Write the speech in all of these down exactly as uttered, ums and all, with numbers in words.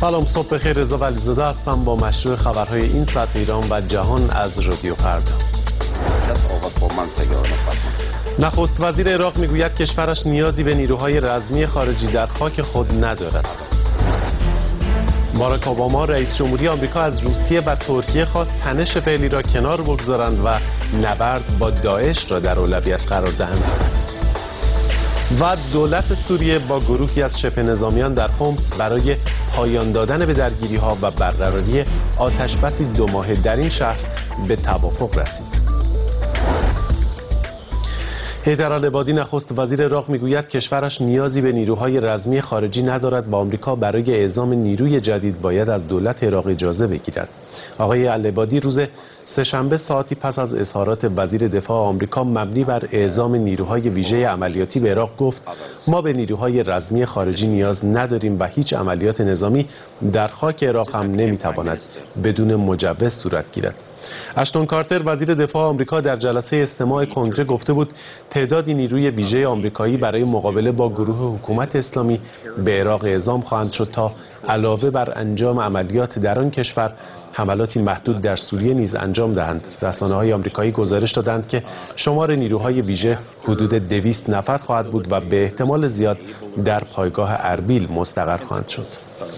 سلام، صبح بخیر. رضا ولیزاده هستم با مشروع خبرهای این ساعت ایران و جهان از رادیو فردا. نخست وزیر عراق میگوید کشورش نیازی به نیروهای رزمی خارجی در خاک خود ندارد. باراک اوباما رئیس جمهوری آمریکا از روسیه و ترکیه خواست تنش فعلی را کنار بگذارند و نبرد با داعش را در اولویت قرار دهند. و دولت سوریه با گروهی از شبه نظامیان در حمص برای پایان دادن به درگیری‌ها و برقراری آتشبسی دو ماهه در این شهر به توافق رسید. حیدرالعبادی نخست وزیر عراق میگوید کشورش نیازی به نیروهای رزمی خارجی ندارد و آمریکا برای اعزام نیروی جدید باید از دولت عراق اجازه بگیرد. آقای العبادی روز سه‌شنبه ساعتی پس از اظهارات وزیر دفاع آمریکا مبنی بر اعزام نیروهای ویژه عملیاتی به عراق گفت ما به نیروهای رزمی خارجی نیاز نداریم و هیچ عملیات نظامی در خاک عراق هم نمیتواند بدون مجوز صورت گیرد. اشتون کارتر وزیر دفاع آمریکا در جلسه استماع کنگره گفته بود تعدادی نیروی ویژه آمریکایی برای مقابله با گروه حکومت اسلامی به عراق اعزام خواهند شد تا علاوه بر انجام عملیات در آن کشور حملاتی محدود در سوریه نیز انجام دهند. رسانه‌های آمریکایی گزارش دادند که شمار نیروهای ویژه حدود دویست نفر خواهد بود و به احتمال زیاد در پایگاه اربیل مستقر خواهند شد.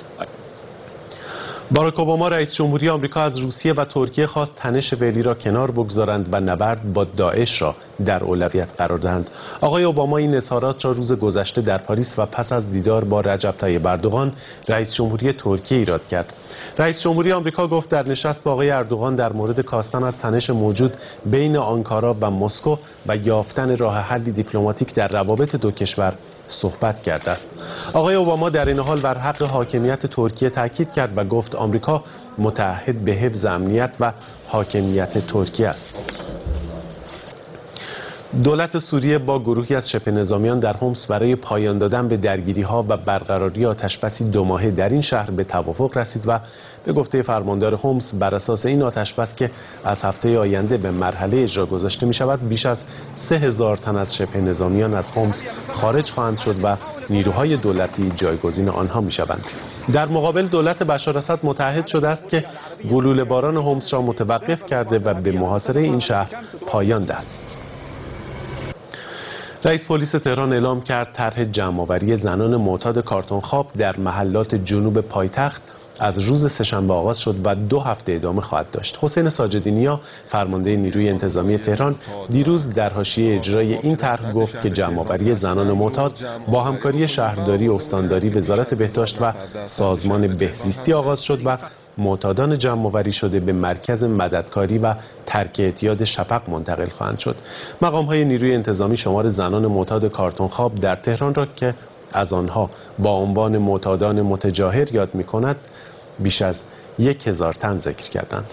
باراک اوباما رئیس جمهوری آمریکا از روسیه و ترکیه خواست تنش فعلی را کنار بگذارند و نبرد با داعش را در اولویت قرار دهند. آقای اوباما این اظهارات را روز گذشته در پاریس و پس از دیدار با رجب طیب اردوغان رئیس جمهوری ترکیه ایراد کرد. رئیس جمهوری آمریکا گفت در نشست با آقای اردوغان در مورد کاستن از تنش موجود بین آنکارا و مسکو و یافتن راه حلی دیپلماتیک در روابط دو کشور صحبت کرده است. آقای اوباما در این حال بر حق حاکمیت ترکیه تاکید کرد و گفت آمریکا متعهد به حفظ امنیت و حاکمیت ترکیه است. دولت سوریه با گروهی از شبه نظامیان در حمص برای پایان دادن به درگیری‌ها و برقراری آتشبسی دو ماهه در این شهر به توافق رسید و به گفته فرماندار حمص بر اساس این آتشبس که از هفته آینده به مرحله اجرا گذاشته می شود بیش از سه هزار تن از شبه نظامیان از حمص خارج خواهند شد و نیروهای دولتی جایگزین آنها می شوند. در مقابل دولت بشار اسد متعهد شده است که گلوله باران حمص را متوقف کرده و به محاصره این شهر پایان دهد. رئیس پلیس تهران اعلام کرد طرح جمع‌آوری زنان معتاد کارتون خواب در محلات جنوب پایتخت از روز سه‌شنبه آغاز شد و دو هفته ادامه خواهد داشت. حسین ساجدی‌نیا فرمانده نیروی انتظامی تهران دیروز در حاشیه اجرای این طرح گفت که جمع‌آوری زنان معتاد با همکاری شهرداری، استانداری، وزارت بهداشت و سازمان بهزیستی آغاز شد و معتادان جمع‌آوری شده به مرکز مددکاری و ترک اعتیاد شفق منتقل خواهند شد. مقام‌های نیروی انتظامی شمار زنان معتاد کارتون خواب در تهران را که از آنها با عنوان معتادان متجاهر یاد می‌کند بیش از یک هزار تن ذکر کردند.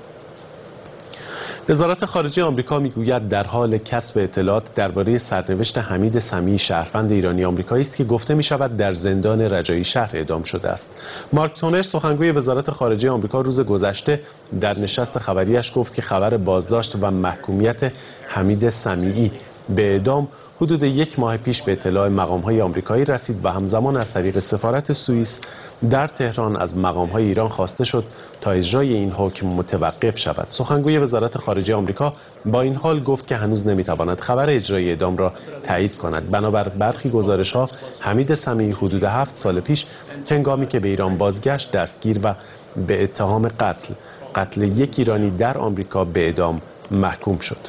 وزارت خارجه آمریکا میگوید در حال کسب اطلاعات درباره سرنوشت حمید سمیعی شهروند ایرانی آمریکایی است که گفته می شود در زندان رجایی شهر اعدام شده است. مارک تونر سخنگوی وزارت خارجه آمریکا روز گذشته در نشست خبریش گفت که خبر بازداشت و محکومیت حمید سمیعی به اعدام حدود یک ماه پیش به اطلاع مقام‌های آمریکایی رسید و همزمان از طریق سفارت سوئیس در تهران از مقام‌های ایران خواسته شد تا اجرای این حکم متوقف شود. سخنگوی وزارت خارجه آمریکا با این حال گفت که هنوز نمی‌تواند خبر اجرای اعدام را تایید کند. بنابر برخی گزارش‌ها حمید سمیعی حدود هفت سال پیش هنگامی که به ایران بازگشت دستگیر و به اتهام قتل قتل یک ایرانی در آمریکا به اعدام محکوم شد.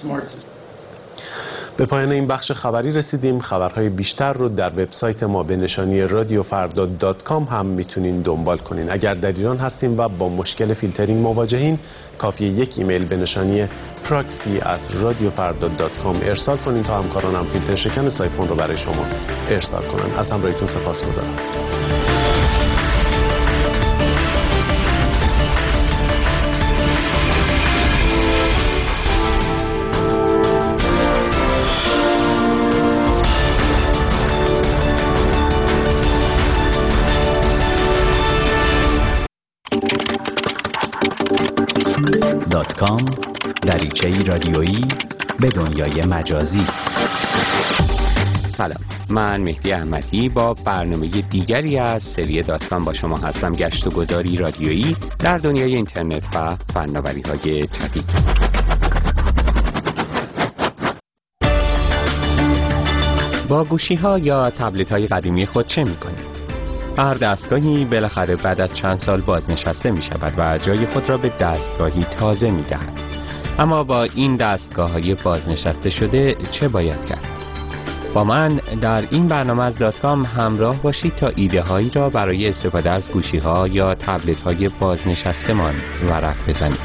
به پایان این بخش خبری رسیدیم. خبرهای بیشتر رو در وبسایت ما به نشانی رادیو فردا دات کام هم میتونین دنبال کنین. اگر در ایران هستیم و با مشکل فیلترینگ مواجهین کافیه یک ایمیل به نشانی پراکسی ات رادیو فردا دات کام ارسال کنین تا همکارانم فیلتر شکن سایفون رو برای شما ارسال کنن. از همراهیتون سپاسگزارم. دات کام دریچه‌ای رادیویی به دنیای مجازی. سلام، من مهدی احمدی با برنامه دیگری از سری دات کام با شما هستم. گشت و گذاری رادیویی در دنیای اینترنت و فناوری‌های جدید. با گوشی‌ها یا تبلت‌های قدیمی خود چه می‌کنید؟ هر دستگاهی بالاخره بعد از چند سال بازنشسته می‌شود و جای خود را به دستگاهی تازه می‌دهد. اما با این دستگاه‌های بازنشسته شده چه باید کرد؟ با من در این برنامه از دات کام همراه باشید تا ایده هایی را برای استفاده از گوشی ها یا تبلت های بازنشسته مان ورق بزنید.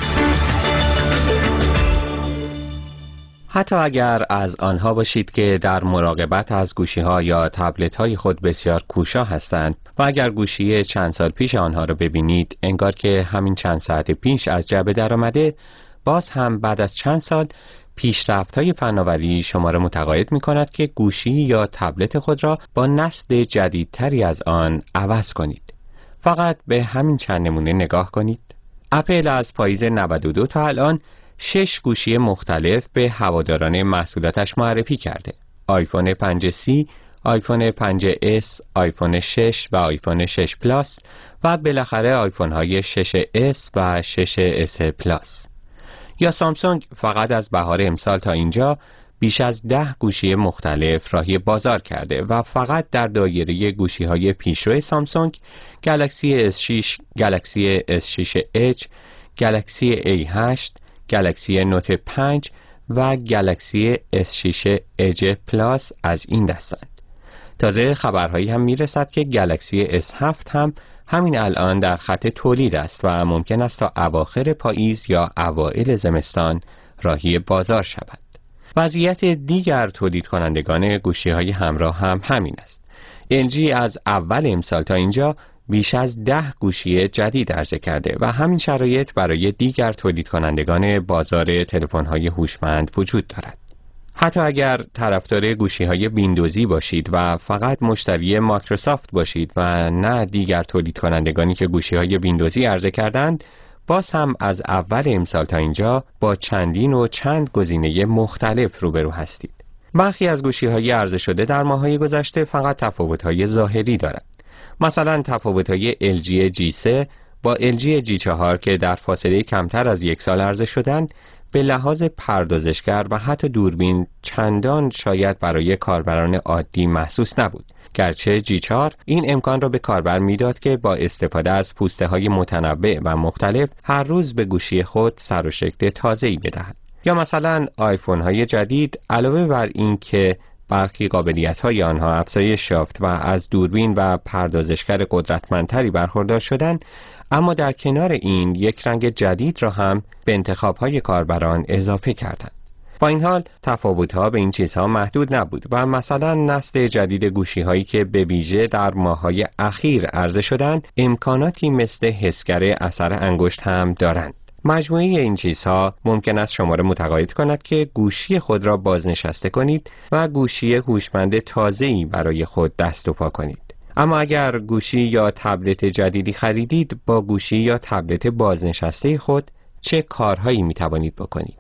حتی اگر از آنها باشید که در مراقبت از گوشی ها یا تبلت های خود بسیار کوشا هستند و اگر گوشی چند سال پیش آنها را ببینید انگار که همین چند ساعت پیش از جعبه در آمده، باز هم بعد از چند سال پیشرفت‌های فناوری شما را متقاعد می‌کند که گوشی یا تبلت خود را با نسل جدیدتری از آن عوض کنید. فقط به همین چند نمونه نگاه کنید. اپل از پاییز نود و دو تا الان شش گوشی مختلف به هواداران محصولاتش معرفی کرده. آیفون پنج سی، آیفون پنج اس، آیفون شش و آیفون شش پلاس و بالاخره آیفون‌های شش اس و شش اس پلاس. یا سامسونگ فقط از بهار امسال تا اینجا بیش از ده گوشی مختلف راهی بازار کرده و فقط در دایره گوشی‌های پیشرو سامسونگ گلکسی اس شش، گلکسی اس شش اچ، گلکسی ای هشت، گلکسی نوت پنج و گلکسی اس شش اج پلاس از این دستند. تازه خبرهایی هم میرسد که گلکسی اس هفت هم همین الان در خط تولید است و ممکن است تا اواخر پاییز یا اوایل زمستان راهی بازار شود. وضعیت دیگر تولید کنندگان گوشی‌های همراه هم همین است. ال جی از اول امسال تا اینجا بیش از ده گوشی جدید عرضه کرده و همین شرایط برای دیگر تولید کنندگان بازار تلفن‌های هوشمند وجود دارد. حتی اگر طرفدار گوشی‌های ویندوزی باشید و فقط مشتری مایکروسافت باشید و نه دیگر تولید کنندگانی که گوشی‌های ویندوزی عرضه کردند، باز هم از اول امسال تا اینجا با چندین و چند گزینه مختلف روبرو هستید. برخی از گوشی‌های عرضه شده در ماه‌های گذشته فقط تفاوت‌های ظاهری دارند. مثلا تفاوت‌های ال جی جی سه با ال جی جی چهار که در فاصله کمتر از یک سال عرضه شدند، به لحاظ پردازشگر و حتی دوربین چندان شاید برای کاربران عادی محسوس نبود، گرچه جی چهار این امکان را به کاربر میداد که با استفاده از پوسته های متنوع و مختلف هر روز به گوشی خود سر و شکل تازه‌ای بدهد. یا مثلا آیفون های جدید علاوه بر این که برخی قابلیت های آنها افزایش یافت و از دوربین و پردازشگر قدرتمندتری برخوردار شدند، اما در کنار این یک رنگ جدید را هم به انتخاب‌های کاربران اضافه کردند. با این حال تفاوت‌ها به این چیزها محدود نبود و مثلا نسل جدید گوشی‌هایی که به ویژه در ماه‌های اخیر عرضه شدند امکاناتی مثل حسگر اثر انگشت هم دارند. مجموعه این چیزها ممکن است شما را متقاعد کند که گوشی خود را بازنشسته کنید و گوشی هوشمند تازه‌ای برای خود دست و پا کنید. اما اگر گوشی یا تبلت جدیدی خریدید، با گوشی یا تبلت بازنشسته خود چه کارهایی می توانید بکنید؟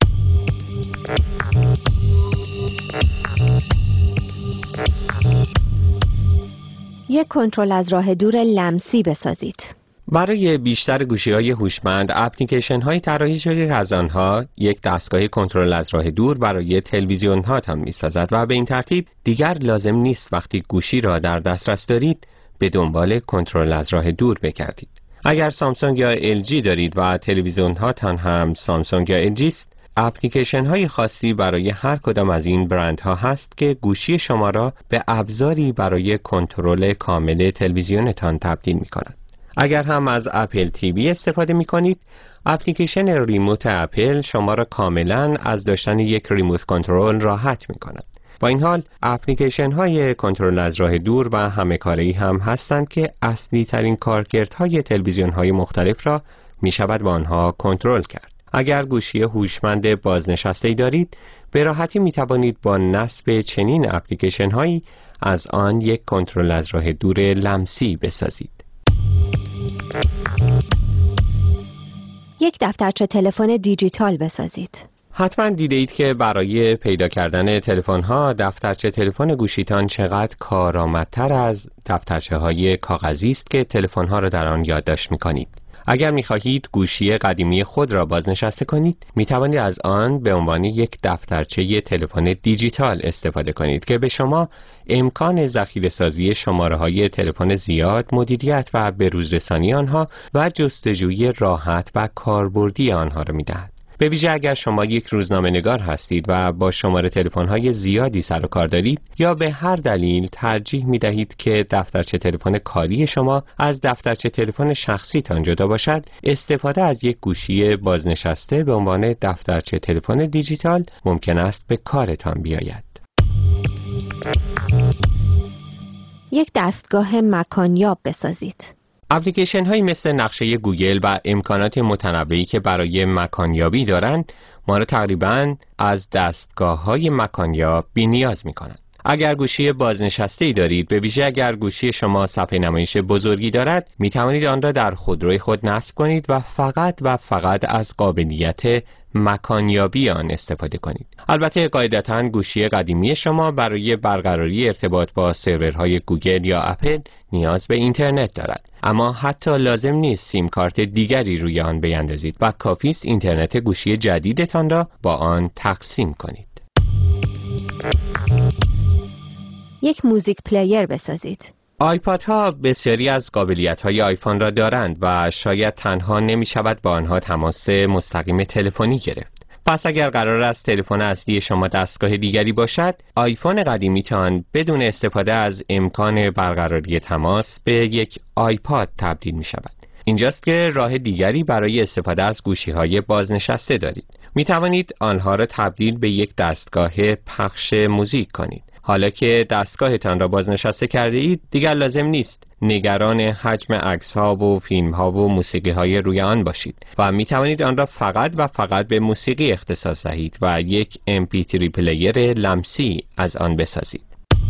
یک کنترل از راه دور لمسی بسازید. برای بیشتر گوشی‌های هوشمند، اپلیکیشن‌های طراحی شده که از آنها یک دستگاه کنترل از راه دور برای تلویزیون‌ها هم می‌سازد و به این ترتیب دیگر لازم نیست وقتی گوشی را در دسترس دارید به دنبال کنترل از راه دور بگردید. اگر سامسونگ یا ال جی دارید و تلویزیون‌هاتان هم سامسونگ یا ال جی است، اپلیکیشن‌های خاصی برای هر کدام از این برندها هست که گوشی شما را به ابزاری برای کنترل کامل تلویزیونتان تبدیل می‌کند. اگر هم از اپل تی وی استفاده می کنید، اپلیکیشن ریموت اپل شما را کاملا از داشتن یک ریموت کنترل راحت می کند. با این حال اپلیکیشن های کنترل از راه دور و همه کاری هم هستند که اصلی ترین کارکردهای تلویزیون های مختلف را می شود با آنها کنترل کرد. اگر گوشی هوشمند بازنشسته دارید، به راحتی می توانید با نصب چنین اپلیکیشن هایی از آن یک کنترل از راه دور لمسی بسازید. یک دفترچه تلفن دیجیتال بسازید. حتما دیده اید که برای پیدا کردن تلفن‌ها دفترچه تلفن گوشیتان چقدر کارآمدتر از دفترچه های کاغذی است که تلفن‌ها را در آن یادداشت می‌کنید. اگر می‌خواهید گوشی قدیمی خود را بازنشسته کنید، می‌توانید از آن به عنوان یک دفترچه تلفن دیجیتال استفاده کنید که به شما امکان ذخیره‌سازی شماره‌های تلفن زیاد، مدیریت و بروزرسانی آنها و جستجوی راحت و کاربردی آنها را می‌دهد. به ویژه اگر شما یک روزنامه‌نگار هستید و با شماره تلفن‌های زیادی سر و کار دارید یا به هر دلیل ترجیح می‌دهید که دفترچه تلفن کاری شما از دفترچه تلفن شخصیتان جدا باشد، استفاده از یک گوشی بازنشسته به عنوان دفترچه تلفن دیجیتال ممکن است به کارتان بیاید. یک دستگاه مکانیاب بسازید. اپلیکیشن هایی مثل نقشه گوگل و امکانات متنوعی که برای مکانیابی دارند ما را تقریباً از دستگاه های مکانیاب بی نیاز می کنند. اگر گوشی بازنشسته‌ای دارید، به ویژه اگر گوشی شما صفحه نمایش بزرگی دارد، می توانید آن را در خودروی خود نصب کنید و فقط و فقط از قابلیت مکانیابی آن استفاده کنید. البته قاعدتاً گوشی قدیمی شما برای برقراری ارتباط با سرورهای گوگل یا اپل نیاز به اینترنت دارد، اما حتی لازم نیست سیم کارت دیگری روی آن بیندازید و کافی است اینترنت گوشی جدیدتان را با آن تقسیم کنید. یک موزیک پلیر بسازید. آیپاد ها بسیاری از قابلیت های آیفون را دارند و شاید تنها نمی شود با آنها تماس مستقیم تلفنی گرفت. پس اگر قرار است تلفن اصلی شما دستگاه دیگری باشد، آیفون قدیمیتان بدون استفاده از امکان برقراری تماس به یک آیپاد تبدیل می شود. اینجاست که راه دیگری برای استفاده از گوشی های بازنشسته دارید. می توانید آنها را تبدیل به یک دستگاه پخش موزیک کنید. حالا که دستگاهتان را بازنشسته کرده اید، دیگر لازم نیست نگران حجم عکس‌ها و فیلم‌ها و موسیقی‌های روی آن باشید و می توانید آن را فقط و فقط به موسیقی اختصاص دهید و یک ام پی تری پلیر لمسی از آن بسازید.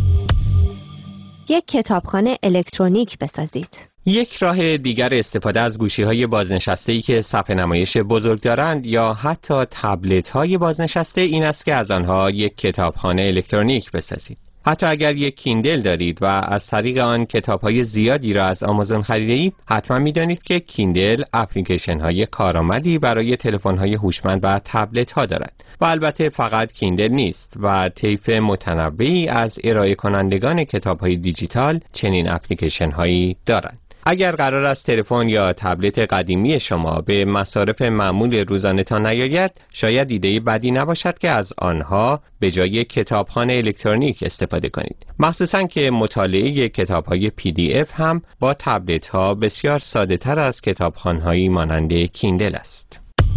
یک کتابخانه الکترونیک بسازید. یک راه دیگر استفاده از گوشی‌های بازنشسته‌ای که صفحه نمایش بزرگ دارند یا حتی تبلت‌های بازنشسته این است که از آنها یک کتابخانه الکترونیک بسازید. حتی اگر یک کیندل دارید و از طریق آن کتاب‌های زیادی را از آمازون خریده‌اید، حتما می‌دانید که کیندل اپلیکیشن‌های کارآمدی برای تلفن‌های هوشمند و تبلت‌ها دارد. و البته فقط کیندل نیست و طیف متنوعی از ارائه کنندگان کتاب‌های دیجیتال چنین اپلیکیشن‌هایی دارند. اگر قرار است تلفن یا تبلت قدیمی شما به مصارف معمول روزانه‌تان نیاید، شاید ایده بدی نباشد که از آنها به جای کتابخانه الکترونیک استفاده کنید. مخصوصاً که مطالعه کتاب‌های پی دی اف هم با تبلت‌ها بسیار ساده‌تر از کتابخانه‌هایی مانند کیندل است.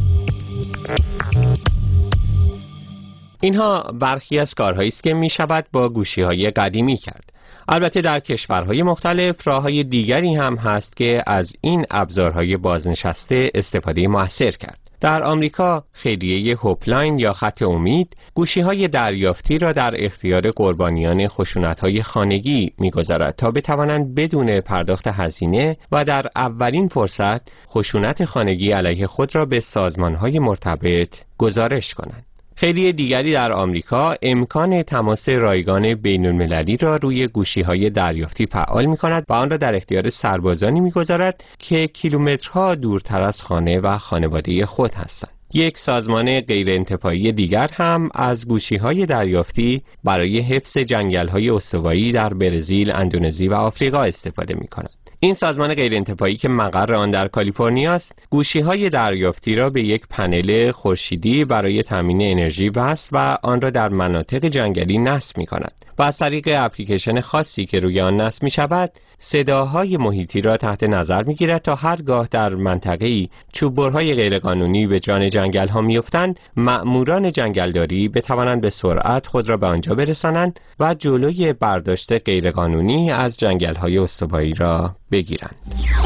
اینها برخی از کارهایی است که می شود با گوشی‌های قدیمی کرد. البته در کشورهای مختلف راه‌های دیگری هم هست که از این ابزارهای بازنشسته استفاده مؤثر کرد. در آمریکا خیریه هوپلاین یا خط امید گوشی‌های دریافتی را در اختیار قربانیان خشونت‌های خانگی می‌گذارد تا بتوانند بدون پرداخت هزینه و در اولین فرصت خشونت خانگی علیه خود را به سازمان‌های مرتبط گزارش کنند. خیلی دیگری در آمریکا امکان تماس رایگان بین المللی را روی گوشی‌های دریافتی فعال می‌کند و آن را در اختیار سربازانی می‌گذارد که کیلومترها دورتر از خانه و خانواده خود هستند. یک سازمان غیرانتفاعی دیگر هم از گوشی‌های دریافتی برای حفظ جنگل‌های استوایی در برزیل، اندونزی و آفریقا استفاده می‌کند. این سازمان غیرانتفاعی که مقر آن در کالیفرنیا است، گوشی‌های دریافتی را به یک پنل خورشیدی برای تامین انرژی وصل و آن را در مناطق جنگلی نصب می‌کند و از طریق اپلیکیشن خاصی که روی آن نصب می‌شود، صداهای محیطی را تحت نظر می‌گیرد تا هرگاه در منطقه‌ای چوب‌برهای غیرقانونی به جان جنگل‌ها می‌افتند، مأموران جنگلداری بتوانند به سرعت خود را به آنجا برسانند و جلوی برداشت غیرقانونی از جنگل‌های استوایی را بگیرند.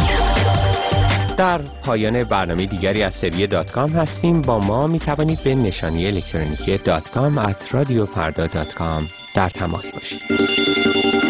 در پایان برنامه دیگری از سری دات کام هستیم. با ما می توانید به نشانی الکترونیکی دات کام ات رادیو فردا دات کام در تماس باشید.